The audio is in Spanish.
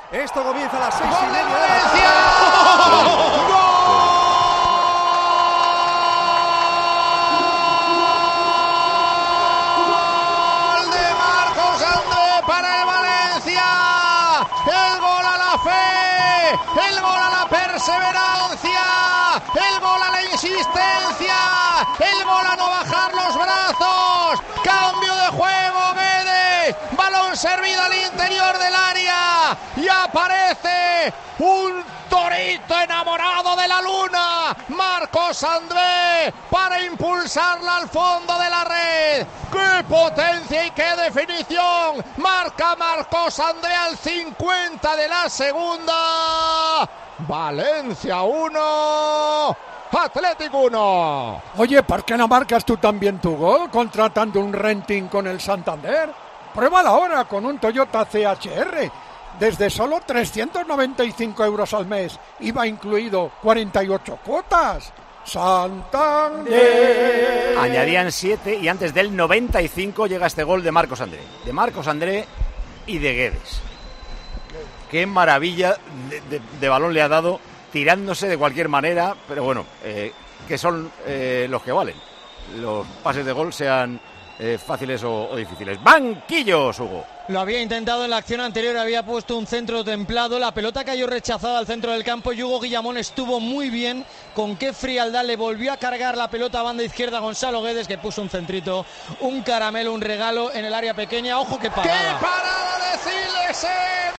Esto comienza a las 6:30 ¡Gol de de la Valencia! ¡Gol de Marcos André para el Valencia! ¡El gol a la fe! ¡El gol a la perseverancia! ¡El gol a la insistencia! ¡El gol a no bajar los brazos! ¡Cambio de juego, Guedes! ¡Balón servido al interior del área! ¡Y aparece un torito enamorado de la luna! Marcos André para impulsarla al fondo de la red. ¡Qué potencia y qué definición! Marca Marcos André al 50 de la segunda. Valencia 1, Atlético 1. Oye, ¿por qué no marcas tú también tu gol contratando un renting con el Santander? Pruébala ahora con un Toyota CHR. Desde solo 395 euros al mes. IVA incluido, 48 cuotas. Santander. Añadían 7 y antes del 95 llega este gol de Marcos André. De Marcos André y de Guedes. Qué maravilla de balón le ha dado, tirándose de cualquier manera, pero bueno, que son los que valen. Los pases de gol sean fáciles o difíciles. ¡Banquillos, Hugo! Lo había intentado en la acción anterior, había puesto un centro templado, la pelota cayó rechazada al centro del campo y Hugo Guillamón estuvo muy bien, con qué frialdad le volvió a cargar la pelota a banda izquierda a Gonzalo Guedes, que puso un centrito, un caramelo, un regalo en el área pequeña. ¡Ojo, qué parada! ¡Qué parada de Siles!